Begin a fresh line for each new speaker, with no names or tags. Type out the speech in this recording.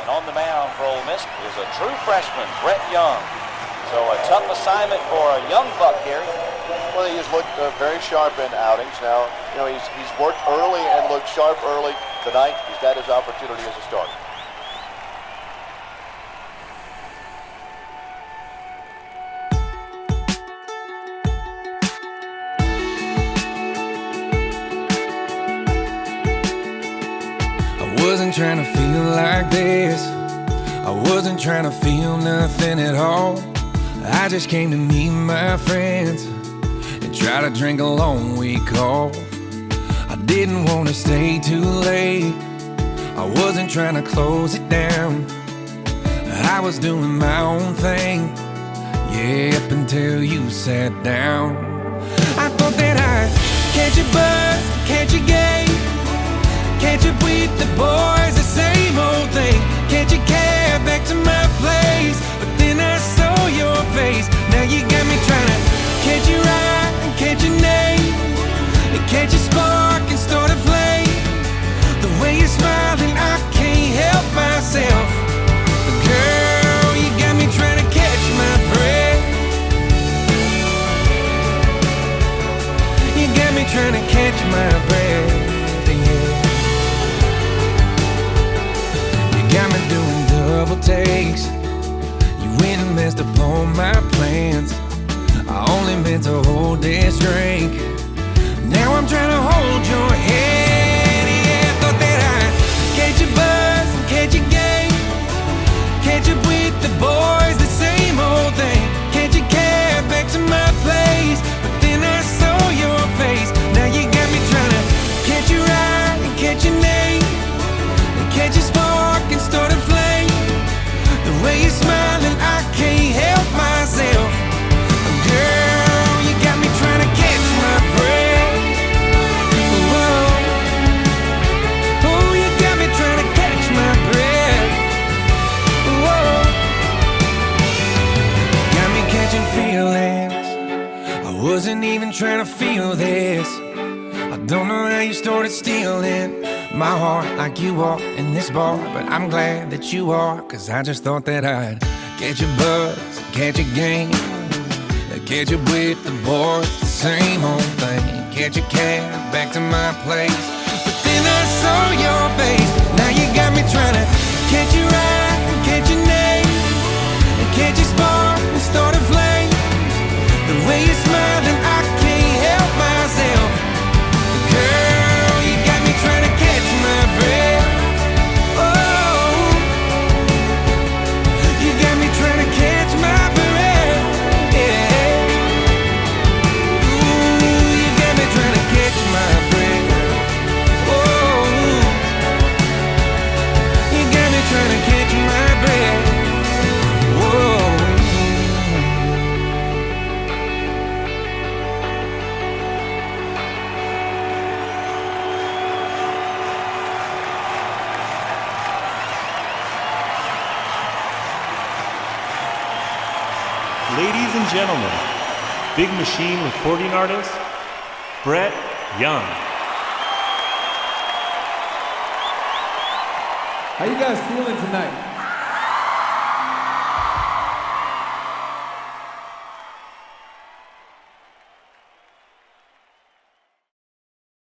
And on the mound for Ole Miss is a true freshman, Brett Young. So a tough assignment for a young buck, Gary.
Well, he has looked very sharp in outings. Now, he's worked early and looked sharp early. Tonight, he's got his opportunity as a starter.
I wasn't trying to feel like this. I wasn't trying to feel nothing at all. I just came to meet my friends and try to drink a long week off. I didn't want to stay too late. I wasn't trying to close it down. I was doing my own thing, yeah, up until you sat down. I thought that I'd catch a buzz, catch a game, catch up with the boys, the same old thing. Catch a cab back to my place, but then I saw your face. Now you got me trying to catch your eye and catch your name, and catch a spark and start a flame. The way you're smiling, I can't help myself. But girl, you got me trying to catch my breath. You got me trying to catch my breath, yeah. Got me doing double takes. You went and messed up all my plans. I only meant to hold this drink. Now I'm trying to hold your hand, yeah. Thought that I'd catch a buzz and catch a game, catch up with the boys, the same old thing. Catch a cab back to my place, but then I saw your face. Now you got me trying to catch your eye and catch your name, and catch a spark and start a flame. The way you're smiling, I can't help myself. Girl, you got me trying to catch my breath. Whoa. Oh, you got me trying to catch my breath. Whoa. Got me catching feelings. I wasn't even trying to feel this. I don't know how you started stealing my heart like you are in this bar, but I'm glad that you are, cause I just thought that I'd catch a buzz, catch a game, catch up with the boys, the same old thing. Catch a cab back to my place, but then I saw your face. Now you got me trying to catch your eye and catch your name, and catch a spark and start a flame. The way you're smiling, I can't help myself. Girl, you got me trying to catch my breath. Oh, you got me trying to catch my breath. Yeah. Ooh, you got me trying to catch my breath. Oh, you got me trying to catch my breath. Whoa.
Ladies and gentlemen, Big Machine recording artist, Brett Young.
How you guys feeling tonight?